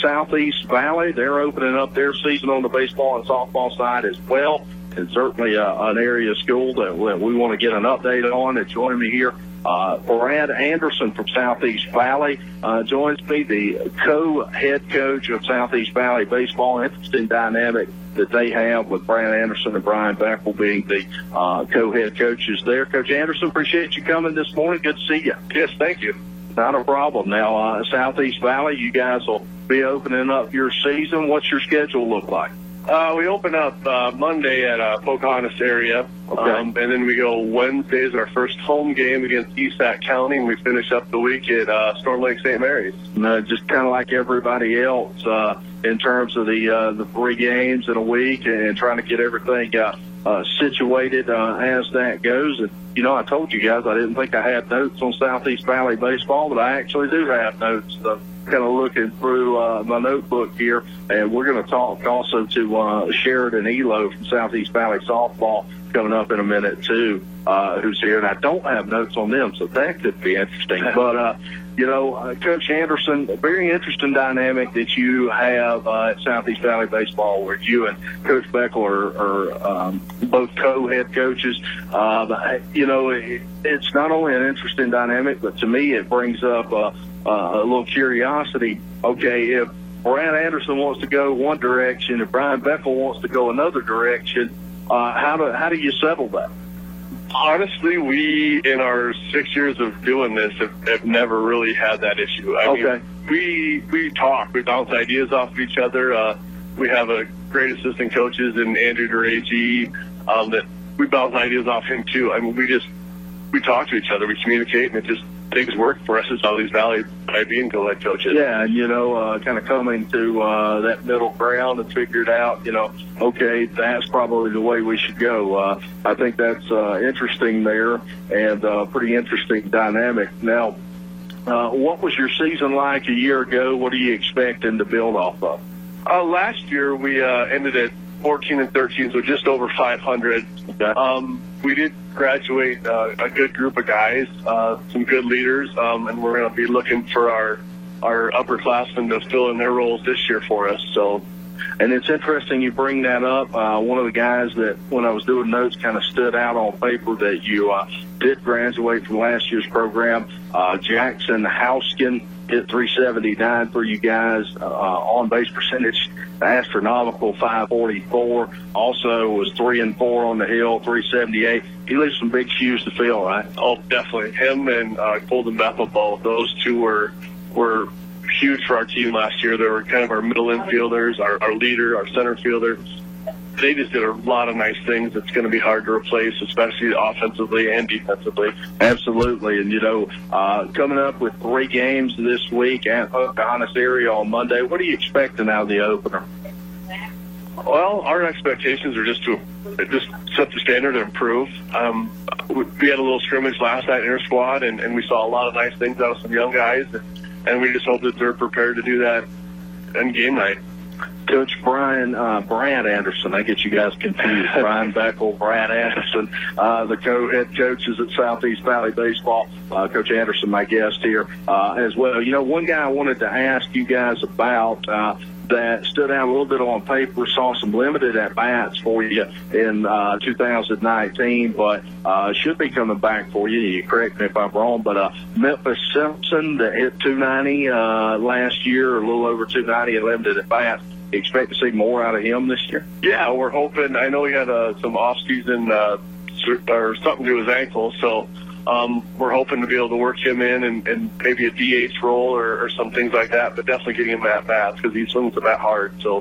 Southeast Valley. They're opening up their season on the baseball and softball side as well. It's certainly an area of school that we want to get an update on. And joining me here, Brad Anderson from Southeast Valley joins me, the co-head coach of Southeast Valley Baseball. Interesting dynamic that they have with Brad Anderson and Brian Beckel being the co-head coaches there. Coach Anderson, appreciate you coming this morning. Good to see you. Yes, thank you. Not a problem. Now, Southeast Valley, you guys will be opening up your season. What's your schedule look like? We open up Monday at Pocahontas area, Okay. and then we go Wednesdays, our first home game against East County, and we finish up the week at Storm Lake St. Mary's. Just kind of like everybody else in terms of the 3 games in a week and trying to get everything situated as that goes. And, you know, I told you guys I didn't think I had notes on Southeast Valley baseball, but I actually do have notes. Kind of looking through my notebook here, and we're going to talk also to Sheridan Elo from Southeast Valley Softball coming up in a minute, too, who's here. And I don't have notes on them, so that could be interesting. But, you know, Coach Anderson, a very interesting dynamic that you have at Southeast Valley Baseball, where you and Coach Beckel are both co-head coaches. You know, it's not only an interesting dynamic, but to me it brings up a little curiosity. Okay, if Brad Anderson wants to go one direction, if Brian Beckel wants to go another direction, how do you settle that? Honestly, we, in our 6 years of doing this, have never really had that issue. I mean, we talk, we bounce ideas off of each other. We have a great assistant coaches in Andrew DeRaggi that we bounce ideas off him too. I mean, we talk to each other, we communicate, and it just things work for us as Southeast Valley by being co-head coaches. Yeah, and, you know, kind of coming to that middle ground and figured out, you know, okay, that's probably the way we should go. I think that's interesting there and pretty interesting dynamic. Now, what was your season like a year ago? What are you expecting to build off of? Last year, we ended at 14-13, so just over 500. Okay. We did graduate a good group of guys, some good leaders, and we're going to be looking for our upperclassmen to fill in their roles this year for us. So, and it's interesting you bring that up. One of the guys that, when I was doing notes, kind of stood out on paper that you did graduate from last year's program, Jackson Houskin. Hit 379 for you guys. On base percentage, astronomical 544. Also was 3-4 on the hill, 378. He leaves some big shoes to fill, right? Oh, definitely. Him and Golden Bethel both. Those two were huge for our team last year. They were kind of our middle infielders, our leader, our center fielder. They just did a lot of nice things. It's going to be hard to replace, especially offensively and defensively. Absolutely. And, you know, coming up with 3 games this week at Pocahontas area on Monday, what are you expecting out of the opener? Well, our expectations are just to set the standard and improve. We had a little scrimmage last night in our squad, and we saw a lot of nice things out of some young guys, and we just hope that they're prepared to do that in game night. Coach Brad Anderson, I get you guys confused. Brian Beckel, Brad Anderson, the co-head coaches at Southeast Valley Baseball. Coach Anderson, my guest here as well. You know, one guy I wanted to ask you guys about that stood out a little bit on paper, saw some limited at-bats for you in 2019, but should be coming back for you. You correct me if I'm wrong, but Memphis Simpson that hit 290 last year, a little over 290 in limited at-bats. Expect to see more out of him this year? Yeah, we're hoping. I know he had some off-season or something to his ankle, so we're hoping to be able to work him in and maybe a DH role or some things like that, but definitely getting him at bats because he swings the bat hard. So,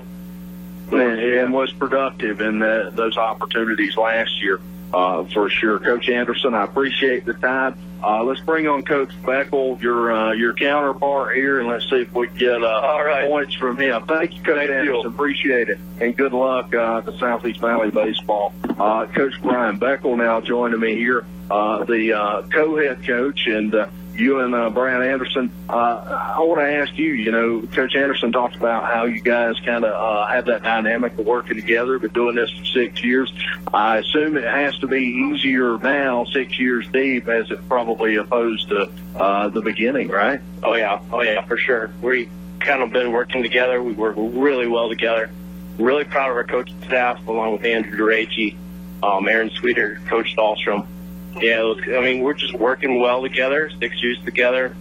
and was productive in those opportunities last year for sure. Coach Anderson, I appreciate the time. Let's bring on Coach Beckel, your counterpart here, and let's see if we can get points from him. Thank you, Coach Anderson. Appreciate it. And good luck to Southeast Valley Baseball. Coach Brian Beckel now joining me here, the co-head coach, and you and Brian Anderson. I want to ask you, you know, Coach Anderson talked about how you guys kind of have that dynamic of working together, been doing this for 6 years. I assume it has to be easier now, 6 years deep, as it probably opposed to the beginning, right? Oh yeah, for sure. kind of been working together. We work really well together. Really proud of our coaching staff, along with Andrew DeRaggi, Aaron Sweeter, Coach Dahlstrom. Yeah, I mean, we're just working well together, 6 years together.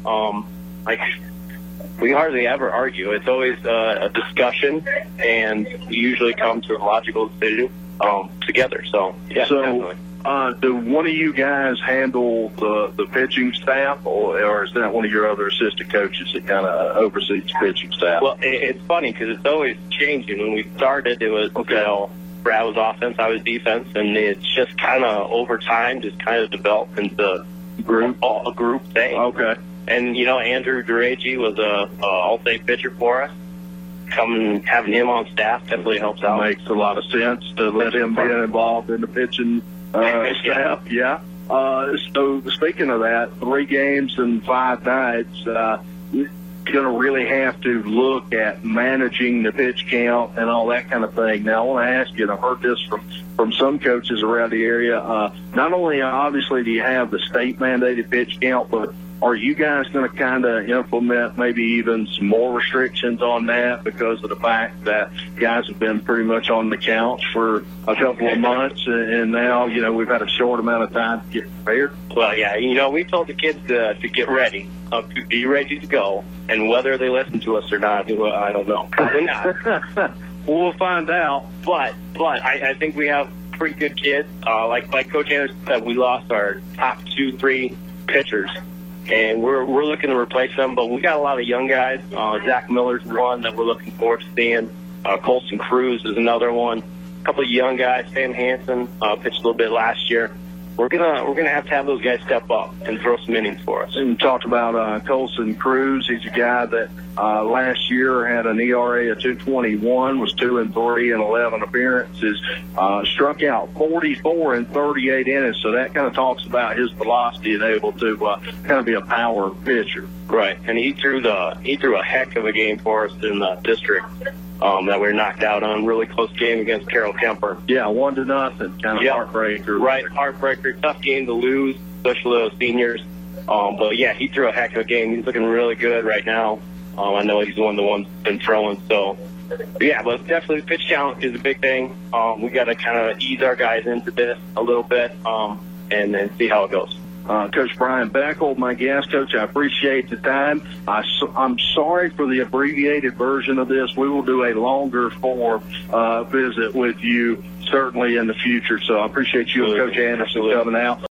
We hardly ever argue. It's always a discussion, and we usually come to a logical decision together. So, yeah, definitely. Do one of you guys handle the pitching staff, or is that one of your other assistant coaches that kind of oversees the pitching staff? Well, it's funny because it's always changing. When we started, it was, you know, Brad was offense, I was defense, and it's just kind of over time just kind of developed into a group thing. Okay. And, you know, Andrew DeRaggi was a all-state pitcher for us. Having him on staff definitely helps out. Makes a lot of sense to let him be involved in the pitching staff. Yeah. So speaking of that, 3 games and 5 nights, going to really have to look at managing the pitch count and all that kind of thing. Now, I want to ask you, and I've heard this from some coaches around the area, not only obviously do you have the state-mandated pitch count, but are you guys going to kind of implement maybe even some more restrictions on that because of the fact that guys have been pretty much on the couch for a couple of months, and now, you know, we've had a short amount of time to get prepared? Well, yeah, you know, we told the kids to get ready, to be ready to go, and whether they listen to us or not, I don't know. Probably not. We'll find out. But I think we have pretty good kids. Like Coach Anderson said, we lost our top 2-3 pitchers, and we're looking to replace them. But we got a lot of young guys. Zach Miller's one that we're looking forward to seeing. Colson Cruz is another one. A couple of young guys. Sam Hansen pitched a little bit last year. We're gonna have to have those guys step up and throw some innings for us. And you talked about Colson Cruz. He's a guy that last year had an ERA of 2.21, was 2-3 in 11 appearances, struck out 44 in 38 innings. So that kind of talks about his velocity and able to kind of be a power pitcher. Right, and he threw a heck of a game for us in the district. That we were knocked out on. Really close game against Carroll Kemper. Yeah, 1-0, kind of heartbreaker. Right, heartbreaker. Tough game to lose, especially those seniors. But yeah, he threw a heck of a game. He's looking really good right now. I know he's one of the ones been throwing. So yeah, but definitely the pitch count is a big thing. We got to kind of ease our guys into this a little bit, and then see how it goes. Coach Brian Beckel, my guest. Coach, I appreciate the time. I'm sorry for the abbreviated version of this. We will do a longer form visit with you certainly in the future. So I appreciate you and Coach Anderson coming out.